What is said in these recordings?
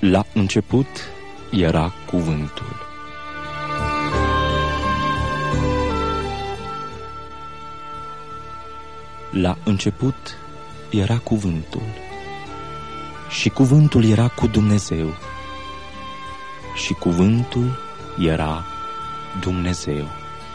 La început era Cuvântul. La început era Cuvântul, și Cuvântul era cu Dumnezeu, și Cuvântul era Dumnezeu.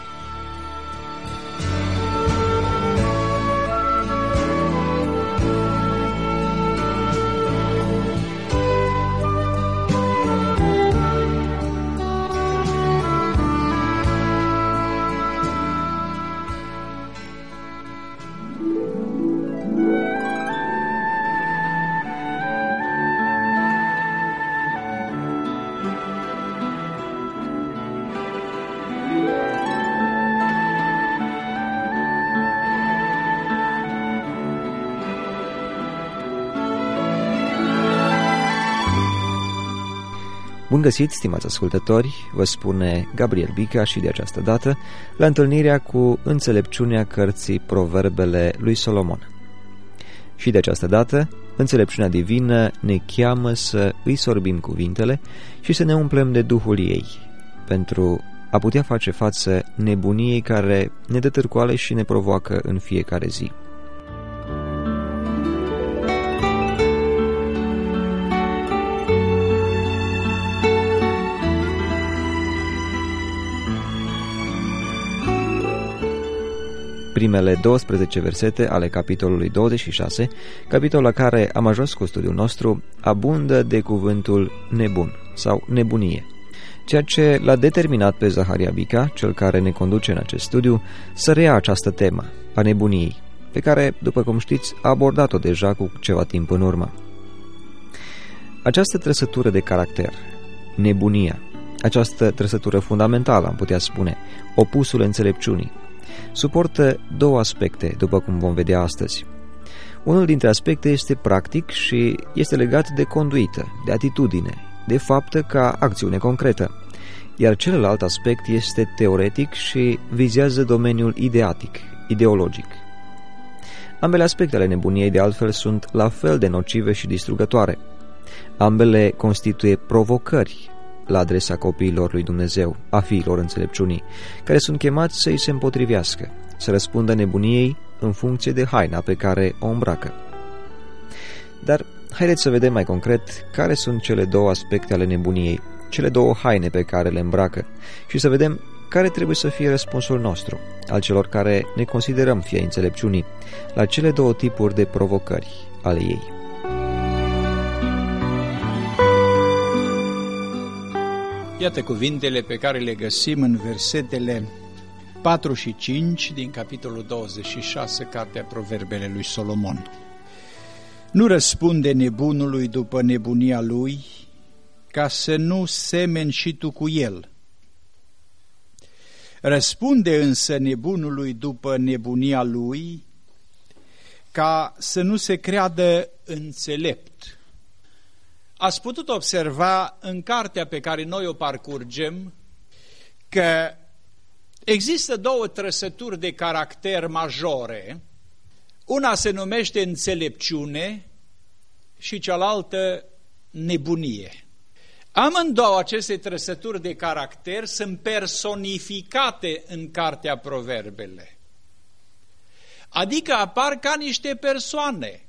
Bun găsit, stimați ascultători, vă spune Gabriel Bica și de această dată la întâlnirea cu înțelepciunea cărții Proverbele lui Solomon. Și de această dată, înțelepciunea divină ne cheamă să îi sorbim cuvintele și să ne umplem de Duhul ei, pentru a putea face față nebuniei care ne dă târcoale și ne provoacă în fiecare zi. Primele 12 versete ale capitolului 26, capitolul la care am ajuns cu studiul nostru, abundă de cuvântul nebun sau nebunie, ceea ce l-a determinat pe Zaharia Bica, cel care ne conduce în acest studiu, să reia această temă a nebuniei, pe care, după cum știți, a abordat-o deja cu ceva timp în urmă. Această trăsătură de caracter, nebunia, această trăsătură fundamentală, am putea spune, opusul înțelepciunii, suportă două aspecte, după cum vom vedea astăzi. Unul dintre aspecte este practic și este legat de conduită, de atitudine, de faptă ca acțiune concretă, iar celălalt aspect este teoretic și vizează domeniul ideatic, ideologic. Ambele aspecte ale nebuniei, de altfel, sunt la fel de nocive și distrugătoare. Ambele constituie provocări la adresa copiilor lui Dumnezeu, a fiilor înțelepciunii, care sunt chemați să îi se împotrivească, să răspundă nebuniei în funcție de haina pe care o îmbracă. Dar haideți să vedem mai concret care sunt cele două aspecte ale nebuniei, cele două haine pe care le îmbracă, și să vedem care trebuie să fie răspunsul nostru, al celor care ne considerăm fii ai înțelepciunii, la cele două tipuri de provocări ale ei. Iată cuvintele pe care le găsim în versetele 4 și 5 din capitolul 26, cartea Proverbele lui Solomon. Nu răspunde nebunului după nebunia lui, ca să nu semeni și tu cu el. Răspunde însă nebunului după nebunia lui, ca să nu se creadă înțelept. Ați putut observa în cartea pe care noi o parcurgem că există două trăsături de caracter majore. Una se numește înțelepciune și cealaltă nebunie. Amândouă aceste trăsături de caracter sunt personificate în cartea Proverbele. Adică apar ca niște persoane.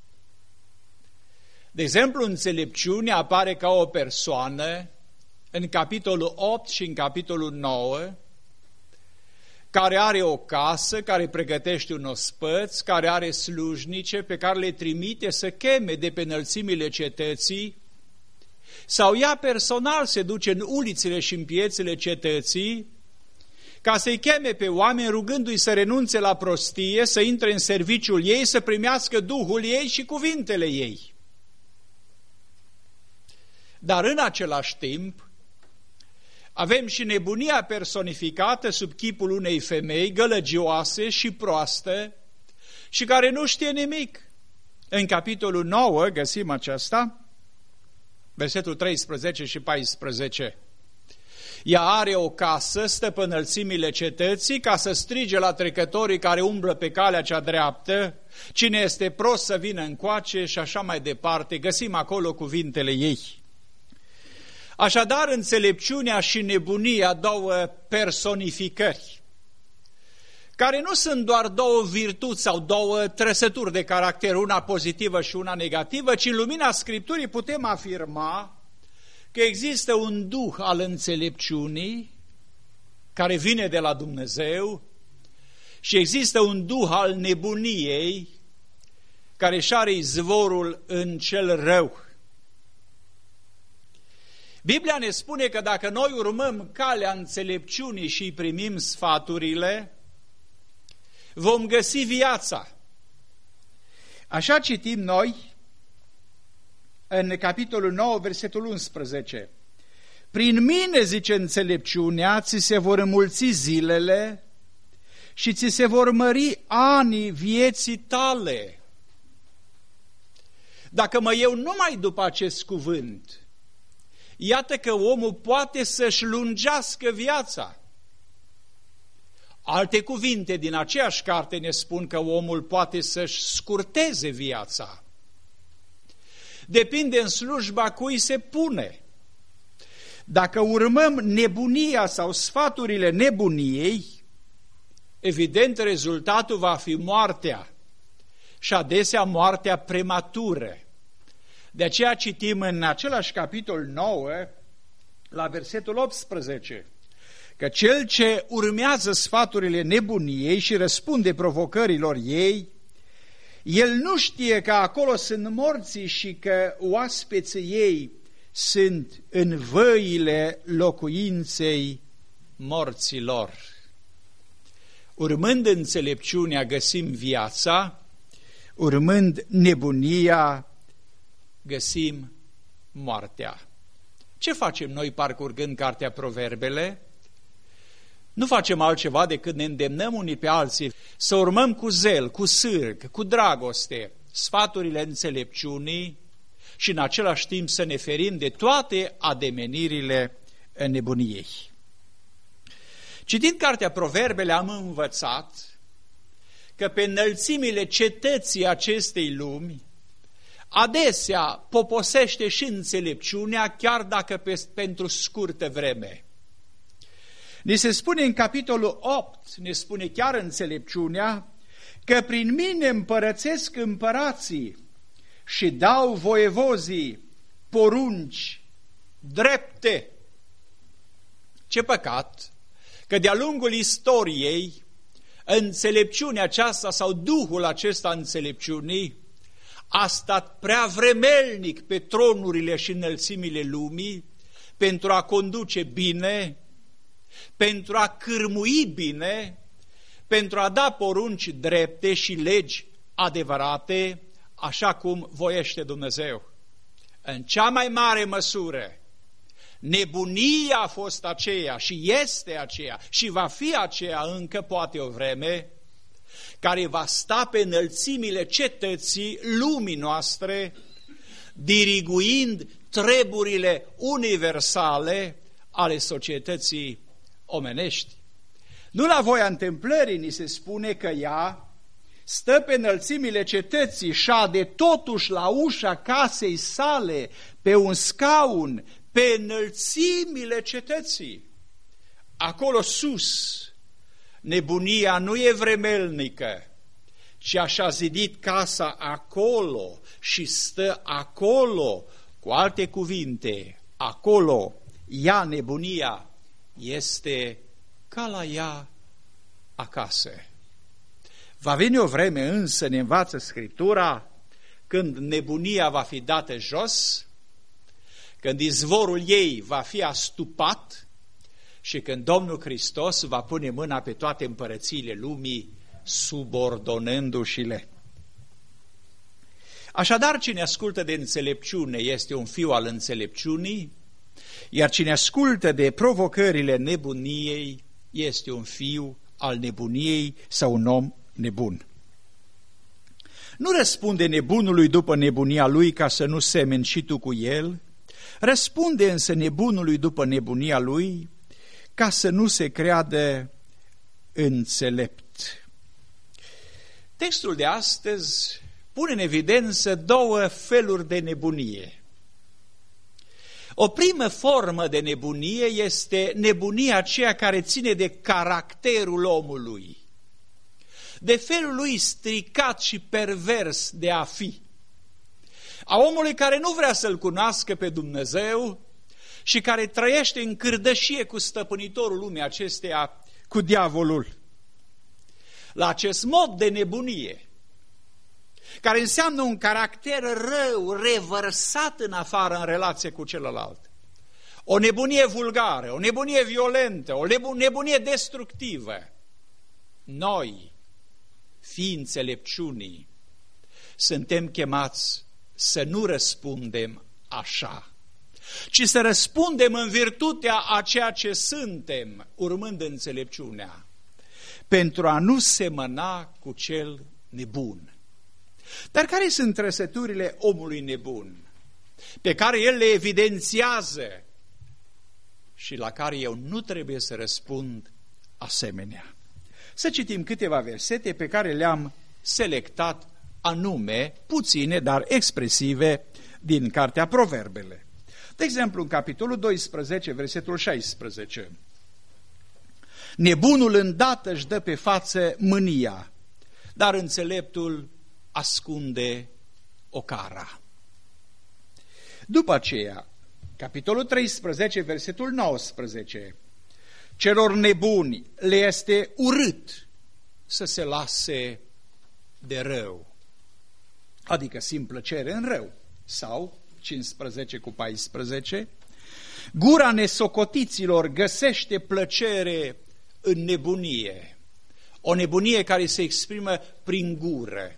De exemplu, înțelepciunea apare ca o persoană în capitolul 8 și în capitolul 9, care are o casă, care pregătește un ospăț, care are slujnice pe care le trimite să cheme de pe înălțimile cetății, sau ea personal se duce în ulițele și în piețele cetății ca să-i cheme pe oameni rugându-i să renunțe la prostie, să intre în serviciul ei, să primească Duhul ei și cuvintele ei. Dar în același timp avem și nebunia personificată sub chipul unei femei gălăgioase și proaste și care nu știe nimic. În capitolul 9 găsim aceasta, versetul 13 și 14. Ea are o casă, stă pe înălțimile cetății ca să strige la trecătorii care umblă pe calea cea dreaptă, cine este prost să vină încoace și așa mai departe. Găsim acolo cuvintele ei. Așadar, înțelepciunea și nebunia, două personificări, care nu sunt doar două virtuți sau două trăsături de caracter, una pozitivă și una negativă, ci în lumina Scripturii putem afirma că există un duh al înțelepciunii care vine de la Dumnezeu și există un duh al nebuniei care își are izvorul în cel rău. Biblia ne spune că dacă noi urmăm calea înțelepciunii și îi primim sfaturile, vom găsi viața. Așa citim noi în capitolul 9, versetul 11. Prin mine, zice înțelepciunea, ți se vor înmulți zilele și ți se vor mări anii vieții tale. Dacă mă iau numai după acest cuvânt, iată că omul poate să-și lungească viața. Alte cuvinte din aceeași carte ne spun că omul poate să-și scurteze viața. Depinde în slujba cui se pune. Dacă urmăm nebunia sau sfaturile nebuniei, evident rezultatul va fi moartea și adesea moartea prematură. De aceea citim în același capitol 9, la versetul 18, că cel ce urmează sfaturile nebuniei și răspunde provocărilor ei, el nu știe că acolo sunt morții și că oaspeții ei sunt în văile locuinței morților. Urmând înțelepciunea găsim viața, urmând nebunia găsim moartea. Ce facem noi parcurgând cartea Proverbele? Nu facem altceva decât ne îndemnăm unii pe alții să urmăm cu zel, cu sârg, cu dragoste sfaturile înțelepciunii și în același timp să ne ferim de toate ademenirile nebuniei. Citind cartea Proverbele am învățat că pe înălțimile cetății acestei lumi adesea poposește și înțelepciunea, chiar dacă pentru scurtă vreme. Ni se spune în capitolul 8, ne spune chiar înțelepciunea, că prin mine împărățesc împărații și dau voievozii porunci drepte. Ce păcat că de-a lungul istoriei înțelepciunea aceasta sau duhul acesta înțelepciunii a stat prea vremelnic pe tronurile și înălțimile lumii pentru a conduce bine, pentru a cârmui bine, pentru a da porunci drepte și legi adevărate, așa cum voiește Dumnezeu. În cea mai mare măsură, nebunia a fost aceea și este aceea și va fi aceea încă poate o vreme, care va sta pe înălțimile cetății lumii noastre, diriguind treburile universale ale societății omenești. Nu la voia întâmplării ni se spune că ea stă pe înălțimile cetății, șade totuși la ușa casei sale, pe un scaun, pe înălțimile cetății. Acolo sus, nebunia nu e vremelnică, ci așa zidit casa acolo și stă acolo. Cu alte cuvinte, acolo ea, nebunia, este ca la ea acasă. Va veni o vreme însă, ne învață Scriptura, când nebunia va fi dată jos, când izvorul ei va fi astupat și când Domnul Hristos va pune mâna pe toate împărățiile lumii, subordonându-și-le. Așadar, cine ascultă de înțelepciune este un fiu al înțelepciunii, iar cine ascultă de provocările nebuniei este un fiu al nebuniei sau un om nebun. Nu răspunde nebunului după nebunia lui ca să nu semeni și tu cu el, răspunde însă nebunului după nebunia lui ca să nu se creadă înțelept. Textul de astăzi pune în evidență două feluri de nebunie. O primă formă de nebunie este nebunia aceea care ține de caracterul omului, de felul lui stricat și pervers de a fi, a omului care nu vrea să-L cunoască pe Dumnezeu și care trăiește în cârdășie cu stăpânitorul lumii acesteia, cu diavolul. La acest mod de nebunie, care înseamnă un caracter rău, revărsat în afară în relație cu celălalt, o nebunie vulgară, o nebunie violentă, o nebunie destructivă, noi, fiii înțelepciunii, suntem chemați să nu răspundem așa, ci să răspundem în virtutea a ceea ce suntem, urmând înțelepciunea, pentru a nu semăna cu cel nebun. Dar care sunt trăsăturile omului nebun, pe care el le evidențiază și la care eu nu trebuie să răspund asemenea? Să citim câteva versete pe care le-am selectat anume, puține, dar expresive, din cartea Proverbele. De exemplu, în capitolul 12, versetul 16. Nebunul îndată își dă pe față mânia, dar înțeleptul ascunde ocara. După aceea, capitolul 13, versetul 19. Celor nebuni le este urât să se lase de rău, adică simt plăcere în rău. Sau 15 cu 14, gura nesocotiților găsește plăcere în nebunie, o nebunie care se exprimă prin gură.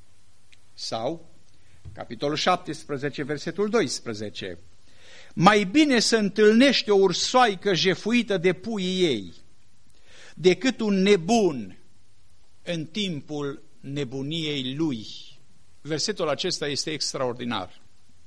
Sau capitolul 17, versetul 12, mai bine să întâlnești o ursoaică jefuită de puii ei decât un nebun în timpul nebuniei lui. Versetul acesta este extraordinar.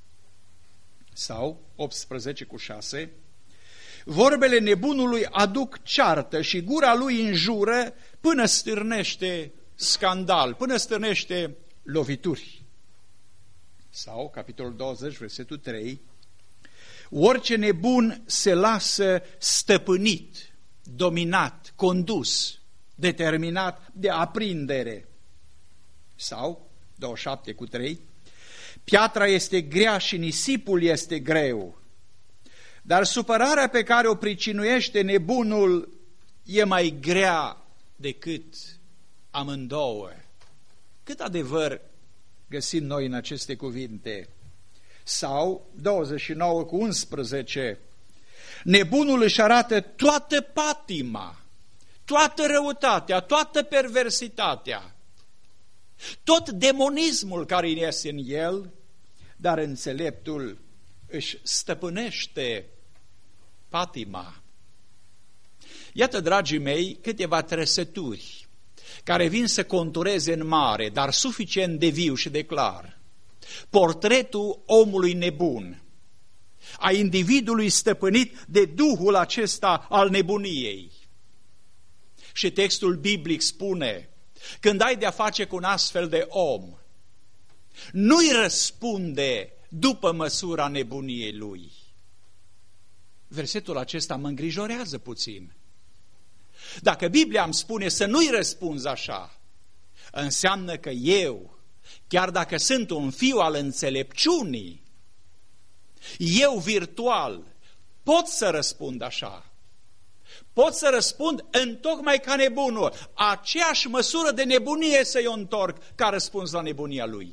Sau 18 cu 6, vorbele nebunului aduc ceartă și gura lui înjură până stârnește scandal, până stârnește lovituri. Sau capitolul 20, versetul 3, orice nebun se lasă stăpânit, dominat, condus, determinat de aprindere. Sau 27 cu 3, piatra este grea și nisipul este greu, dar supărarea pe care o pricinuiește nebunul e mai grea decât amândouă. Cât adevăr găsim noi în aceste cuvinte? Sau 29 cu 11, nebunul își arată toată patima, toată răutatea, toată perversitatea, tot demonismul care iese în el, dar înțeleptul își stăpânește patima. Iată, dragii mei, câteva trăsături care vin să contureze în mare, dar suficient de viu și de clar, portretul omului nebun, a individului stăpânit de duhul acesta al nebuniei. Și textul biblic spune, când ai de-a face cu un astfel de om, nu-i răspunde după măsura nebuniei lui. Versetul acesta mă îngrijorează puțin. Dacă Biblia îmi spune să nu-i răspunzi așa, înseamnă că eu, chiar dacă sunt un fiu al înțelepciunii, eu virtual pot să răspund așa. Pot să răspund întocmai ca nebunul. Aceeași măsură de nebunie să-i o întorc ca răspuns la nebunia lui.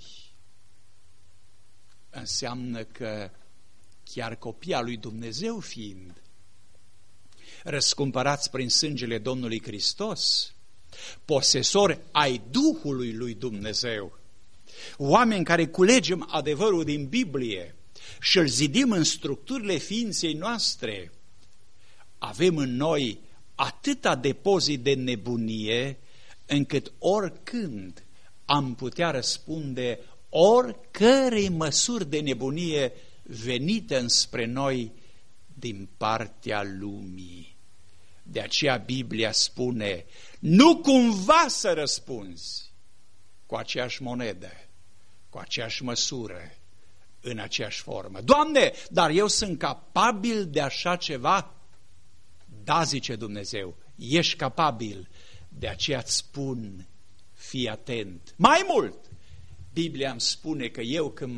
Înseamnă că chiar copia lui Dumnezeu fiind, răscumpărați prin sângele Domnului Hristos, posesori ai Duhului lui Dumnezeu, oameni care culegem adevărul din Biblie și îl zidim în structurile ființei noastre, avem în noi atâta depozit de nebunie încât oricând am putea răspunde oricărei măsuri de nebunie venite înspre noi din partea lumii. De aceea Biblia spune, nu cumva să răspunzi cu aceeași monedă, cu aceeași măsură, în aceeași formă. Doamne, dar eu sunt capabil de așa ceva? Da, zice Dumnezeu, ești capabil, de aceea îți spun, fii atent. Mai mult, Biblia îmi spune că eu când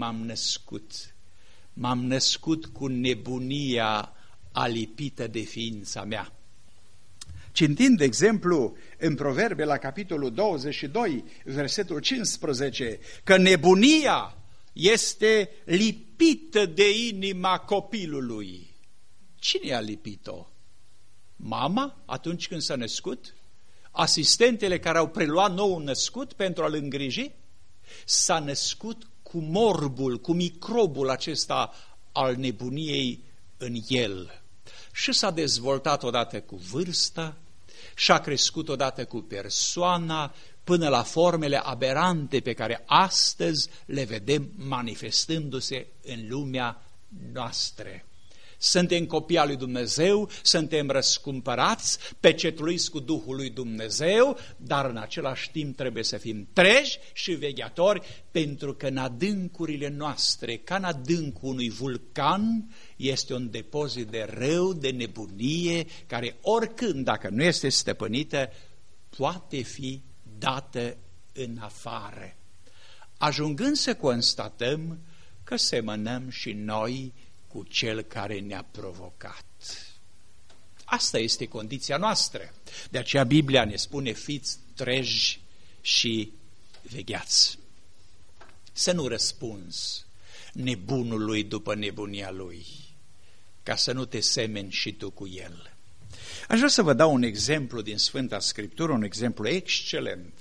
m-am născut cu nebunia alipită de ființa mea. Citind, de exemplu, în Proverbe la capitolul 22, versetul 15, că nebunia este lipită de inima copilului. Cine a lipit-o? Mama atunci când s-a născut? Asistentele care au preluat nou născut pentru a-l îngriji? S-a născut cu morbul, cu microbul acesta al nebuniei în el. Și s-a dezvoltat odată cu vârsta, și-a crescut odată cu persoana, până la formele aberante pe care astăzi le vedem manifestându-se în lumea noastră. Suntem copii al lui Dumnezeu, suntem răscumpărați, pecetluiți cu Duhul lui Dumnezeu, dar în același timp trebuie să fim treji și vegheatori, pentru că în adâncurile noastre, ca în adâncul unui vulcan, este un depozit de rău, de nebunie, care oricând, dacă nu este stăpânită, poate fi dată în afară. Ajungând să constatăm că semănăm și noi cu cel care ne-a provocat. Asta este condiția noastră. De aceea Biblia ne spune, fiți treji și vegheați. Să nu răspunzi nebunului după nebunia lui, ca să nu te semeni și tu cu el. Aș vrea să vă dau un exemplu din Sfânta Scriptură, un exemplu excelent,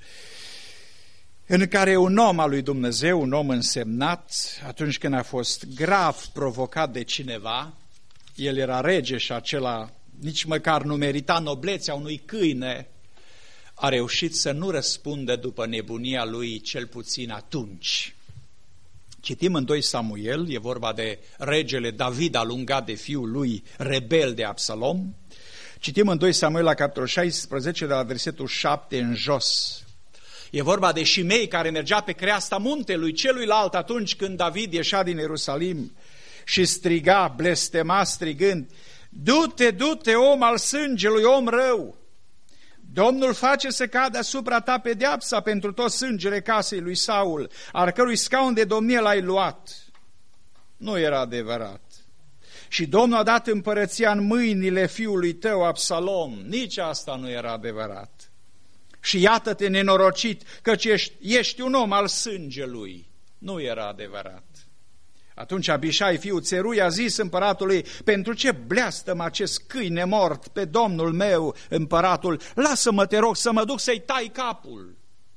în care un om al lui Dumnezeu, un om însemnat, atunci când a fost grav provocat de cineva, el era rege și acela nici măcar nu merita noblețea unui câine, a reușit să nu răspundă după nebunia lui, cel puțin atunci. Citim în 2 Samuel, e vorba de regele David alungat de fiul lui rebel de Absalom. Citim în 2 Samuel la capitolul 16, de la versetul 7 în jos. E vorba de Șimei care mergea pe creasta muntelui celuilalt atunci când David ieșea din Ierusalim și striga, blestema strigând, du-te, du-te, om al sângelui, om rău! Domnul face să cadă asupra ta pedeapsa pentru tot sângele casei lui Saul, al cărui scaun de domnie l-ai luat. Nu era adevărat. Și Domnul a dat împărăția în mâinile fiului tău, Absalom. Nici asta nu era adevărat. Și iată-te nenorocit, căci ești un om al sângelui. Nu era adevărat. Atunci Abișai, fiul Țerui, a zis împăratului, pentru ce bleastăm acest câine mort pe domnul meu, împăratul? Lasă-mă, te rog, să mă duc să-i tai capul.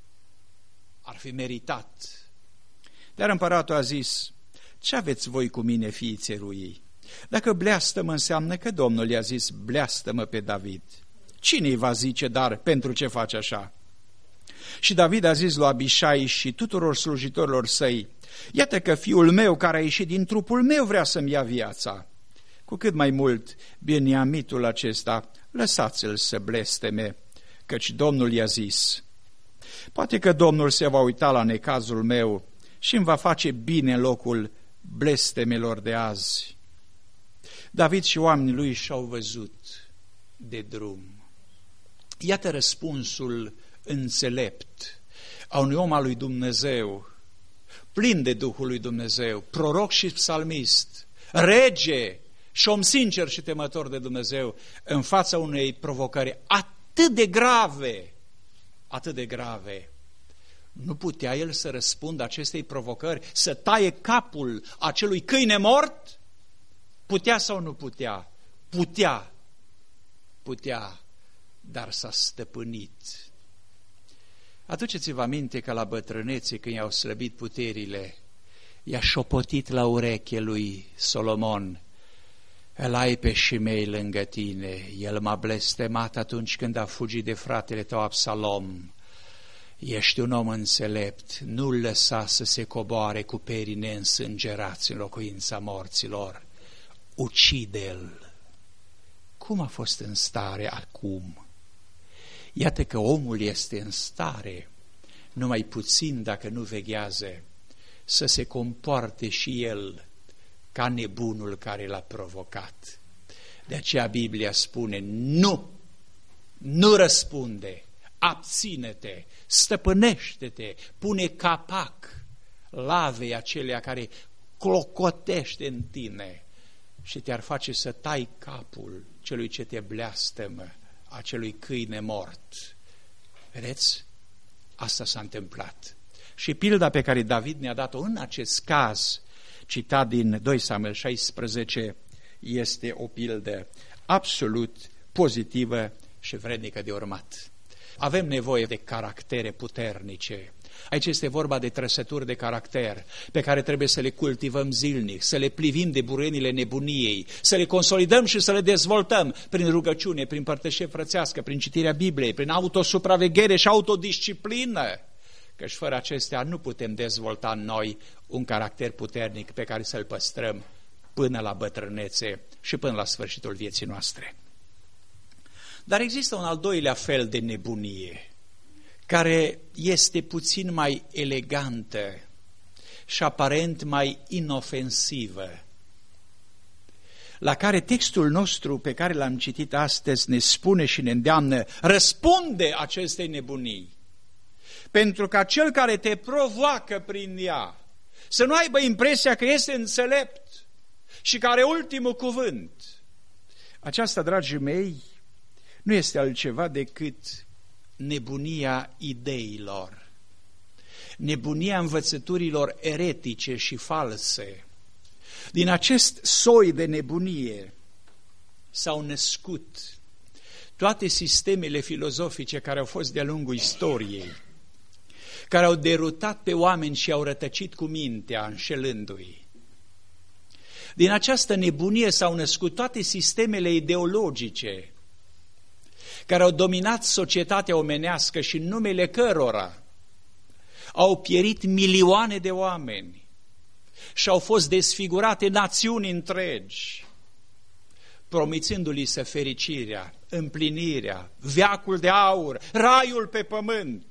Ar fi meritat. Dar împăratul a zis, ce aveți voi cu mine, fiii Țeruii? Dacă bleastăm înseamnă că Domnul i-a zis, bleastă-mă pe David. Cine îi va zice, dar pentru ce faci așa? Și David a zis lui Abișai și tuturor slujitorilor săi, iată că fiul meu care a ieșit din trupul meu vrea să-mi ia viața. Cu cât mai mult Beniamitul acesta, lăsați-l să blesteme, căci Domnul i-a zis. Poate că Domnul se va uita la necazul meu și îmi va face bine în locul blestemelor de azi. David și oamenii lui și-au văzut de drum. Iată răspunsul înțelept a unui om al lui Dumnezeu, plin de Duhul lui Dumnezeu, proroc și psalmist, rege și om sincer și temător de Dumnezeu, în fața unei provocări atât de grave. Nu putea el să răspundă acestei provocări, să taie capul acelui câine mort? Putea sau nu putea? Putea, dar s-a stăpânit. Aduceți-vă aminte că la bătrânețe, când i-au slăbit puterile, i-a șopotit la ureche lui Solomon, îl ai pe Șimei lângă tine, el m-a blestemat atunci când a fugit de fratele tău Absalom. Ești un om înțelept, nu-l lăsa să se coboare cu perii neînsângerați în locuința morților. Ucide-l. Cum a fost în stare acum? Iată că omul este în stare, numai puțin dacă nu veghează, să se comporte și el ca nebunul care l-a provocat. De aceea Biblia spune, nu răspunde, abține-te, stăpânește-te, pune capac lavei acelea care clocotește în tine și te-ar face să tai capul celui ce te blastămă, acelui câine mort. Vedeți? Asta s-a întâmplat. Și pilda pe care David ne-a dat-o în acest caz, citat din 2 Samuel 16, este o pildă absolut pozitivă și vrednică de urmat. Avem nevoie de caractere puternice. Aici este vorba de trăsături de caracter pe care trebuie să le cultivăm zilnic, să le plivim de burenile nebuniei, să le consolidăm și să le dezvoltăm prin rugăciune, prin părtășie frățească, prin citirea Bibliei, prin autosupraveghere și autodisciplină. Căci fără acestea nu putem dezvolta în noi un caracter puternic pe care să-l păstrăm până la bătrânețe și până la sfârșitul vieții noastre. Dar există un al doilea fel de nebunie, care este puțin mai elegantă și aparent mai inofensivă, la care textul nostru pe care l-am citit astăzi ne spune și ne îndeamnă, răspunde acestei nebunii, pentru ca cel care te provoacă prin ea să nu aibă impresia că este înțelept și că are ultimul cuvânt. Aceasta, dragii mei, nu este altceva decât nebunia ideilor, nebunia învățăturilor eretice și false. Din acest soi de nebunie s-au născut toate sistemele filozofice care au fost de-a lungul istoriei, care au derutat pe oameni și au rătăcit cu mintea, înșelându-i. Din această nebunie s-au născut toate sistemele ideologice care au dominat societatea omenească și în numele cărora au pierit milioane de oameni și au fost desfigurate națiuni întregi, promițându-li să fericirea, împlinirea, veacul de aur, raiul pe pământ.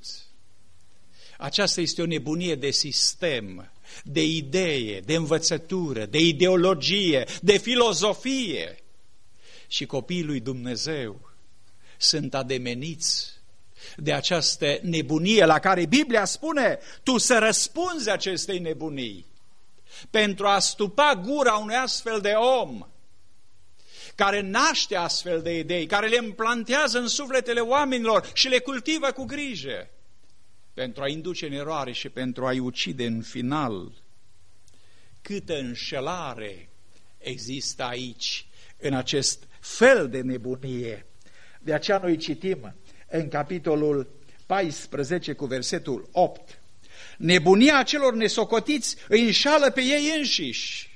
Aceasta este o nebunie de sistem, de idee, de învățătură, de ideologie, de filozofie. Și copiii lui Dumnezeu sunt ademeniți de această nebunie la care Biblia spune, tu să răspunzi acestei nebunii pentru a stupa gura unui astfel de om care naște astfel de idei, care le implantează în sufletele oamenilor și le cultivă cu grijă pentru a induce în eroare și pentru a-i ucide în final. Câtă înșelare există aici, în acest fel de nebunie. De aceea noi citim în capitolul 14 cu versetul 8, nebunia celor nesocotiți îi înșală pe ei înșiși,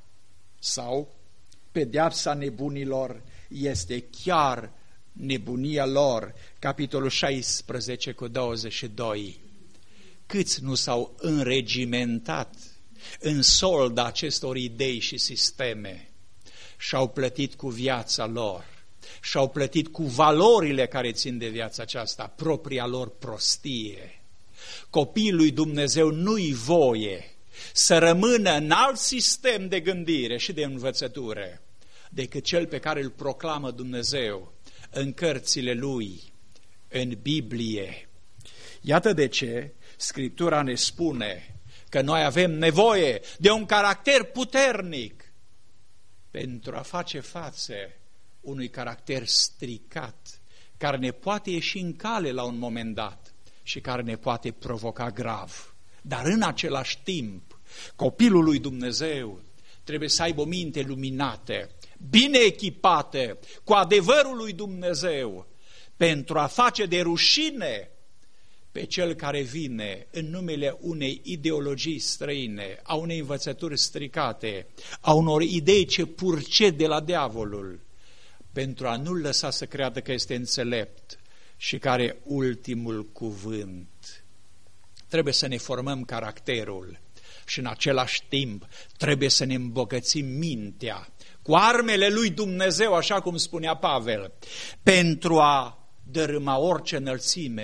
sau pedeapsa nebunilor este chiar nebunia lor, capitolul 16 cu 22. Câți nu s-au înregimentat în solda acestor idei și sisteme și-au plătit cu viața lor, și-au plătit cu valorile care țin de viața aceasta, propria lor prostie. Copiii lui Dumnezeu nu-i voie să rămână în alt sistem de gândire și de învățătură decât cel pe care îl proclamă Dumnezeu în cărțile Lui, în Biblie. Iată de ce Scriptura ne spune că noi avem nevoie de un caracter puternic pentru a face față unui caracter stricat, care ne poate ieși în cale la un moment dat și care ne poate provoca grav. Dar în același timp, copilul lui Dumnezeu trebuie să aibă o minte luminată, bine echipată cu adevărul lui Dumnezeu, pentru a face de rușine pe cel care vine în numele unei ideologii străine, a unei învățături stricate, a unor idei ce purced de la diavolul, pentru a nu-l lăsa să creadă că este înțelept și că are ultimul cuvânt. Trebuie să ne formăm caracterul și în același timp trebuie să ne îmbogățim mintea cu armele lui Dumnezeu, așa cum spunea Pavel, pentru a dărâma orice înălțime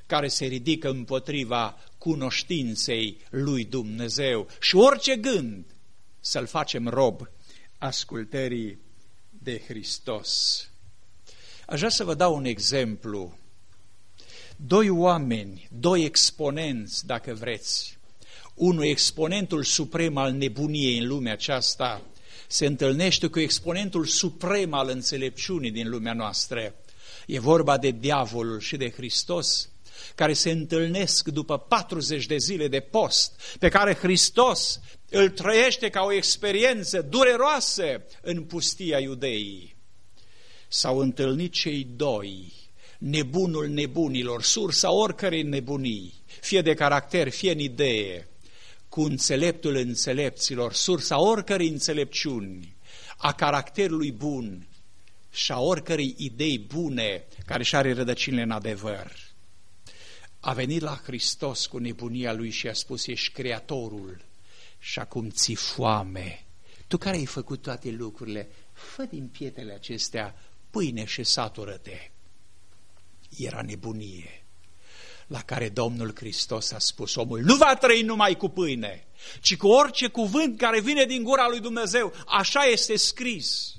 care se ridică împotriva cunoștinței lui Dumnezeu și orice gând să-l facem rob ascultării de Hristos. Aș vrea să vă dau un exemplu. Doi oameni, doi exponenți, dacă vreți. Unul, exponentul suprem al nebuniei în lumea aceasta, se întâlnește cu exponentul suprem al înțelepciunii din lumea noastră. E vorba de diavolul și de Hristos, care se întâlnesc după 40 de zile de post, pe care Hristos îl trăiește ca o experiență dureroasă în pustia Iudeii. S-au întâlnit cei doi, nebunul nebunilor, sursa oricărei nebunii, fie de caracter, fie în idee, cu înțeleptul înțelepților, sursa oricărei înțelepciuni, a caracterului bun și a oricărei idei bune care și are rădăcinile în adevăr. A venit la Hristos cu nebunia lui și a spus: ești Creatorul și acum ți foame. Tu care ai făcut toate lucrurile, fă din pietele acestea pâine și satură-te. Era nebunie, la care Domnul Hristos a spus: omul nu va trăi numai cu pâine, ci cu orice cuvânt care vine din gura lui Dumnezeu. Așa este scris.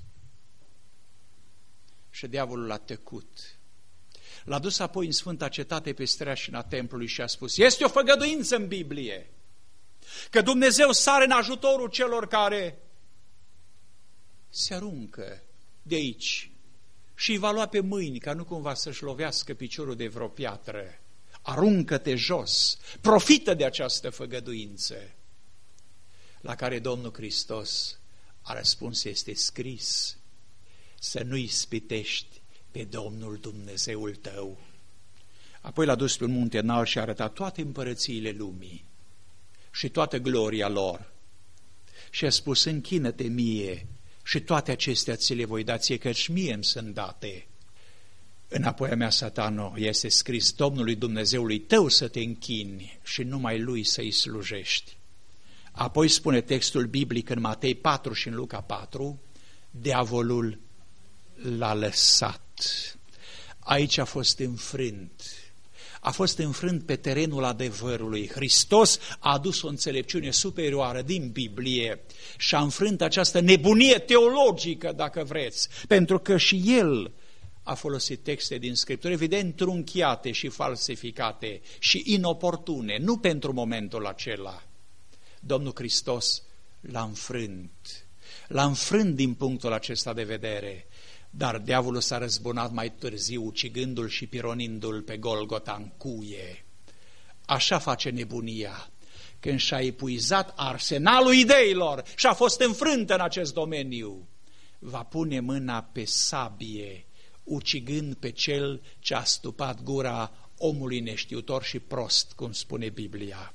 Și diavolul a tăcut. L-a dus apoi în Sfânta Cetate pe streașina templului și a spus: este o făgăduință în Biblie că Dumnezeu sare în ajutorul celor care se aruncă de aici și îi va lua pe mâini, ca nu cumva să-și lovească piciorul de vreo piatră. Aruncă-te jos, profită de această făgăduință. La care Domnul Hristos a răspuns: este scris, să nu ispitești pe Domnul Dumnezeul tău. Apoi l-a dus pe un munte înalt și a arătat toate împărățiile lumii și toată gloria lor. Și a spus: închină-te mie și toate acestea ți le voi da ție, căci mie îmi sunt date. Înapoi a mea, Satano, este scris: Domnului Dumnezeului tău să te închini și numai lui să-i slujești. Apoi spune textul biblic în Matei 4 și în Luca 4, diavolul l-a lăsat. Aici a fost înfrânt. A fost înfrânt pe terenul adevărului. Hristos a adus o înțelepciune superioară din Biblie și a înfrânt această nebunie teologică, dacă vreți, pentru că și el a folosit texte din Scriptură, evident trunchiate și falsificate și inoportune, nu pentru momentul acela. Domnul Hristos l-a înfrânt. L-a înfrânt din punctul acesta de vedere, dar diavolul s-a răzbunat mai târziu, ucigându-l și pironindu-l pe Golgota în cuie. Așa face nebunia, când și-a epuizat arsenalul ideilor și a fost înfrântă în acest domeniu. Va pune mâna pe sabie, ucigând pe cel ce a stupat gura omului neștiutor și prost, cum spune Biblia.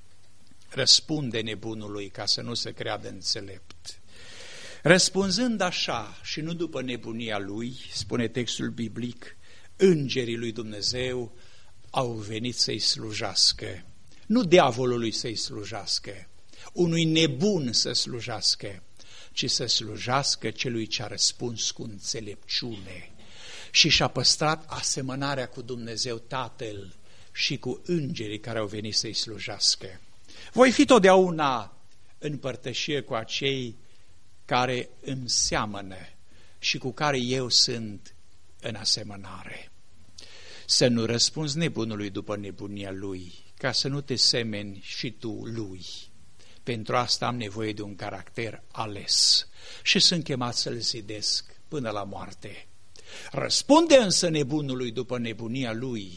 Răspunde nebunului ca să nu se creadă înțelept. Răspunzând așa și nu după nebunia lui, spune textul biblic, îngerii lui Dumnezeu au venit să-i slujească. Nu diavolului să-i slujească, unui nebun să slujească, ci să slujească celui ce a răspuns cu înțelepciune și și-a păstrat asemănarea cu Dumnezeu Tatăl și cu îngerii care au venit să-i slujească. Voi fi totdeauna în părtășie cu acei care îmi seamănă și cu care eu sunt în asemănare. Să nu răspunzi nebunului după nebunia lui, ca să nu te semeni și tu lui. Pentru asta am nevoie de un caracter ales și sunt chemat să-l zidesc până la moarte. Răspunde însă nebunului după nebunia lui,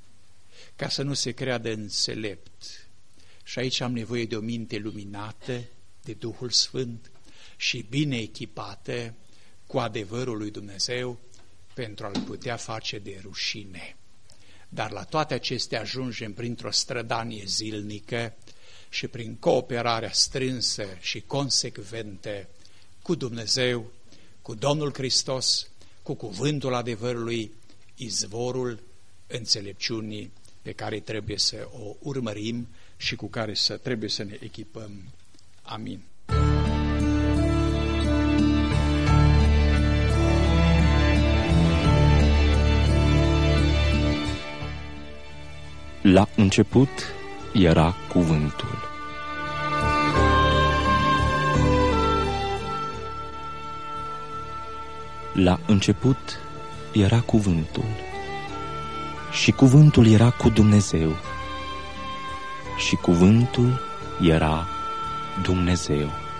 ca să nu se creadă înțelept. Și aici am nevoie de o minte luminată de Duhul Sfânt și bine echipată cu adevărul lui Dumnezeu pentru a-l putea face de rușine. Dar la toate acestea ajungem printr-o strădanie zilnică și prin cooperarea strânsă și consecventă cu Dumnezeu, cu Domnul Hristos, cu cuvântul adevărului, izvorul înțelepciunii pe care trebuie să o urmărim și cu care trebuie să ne echipăm. Amin. La început era cuvântul. La început era cuvântul. Și cuvântul era cu Dumnezeu. Și cuvântul era Dumnezeu.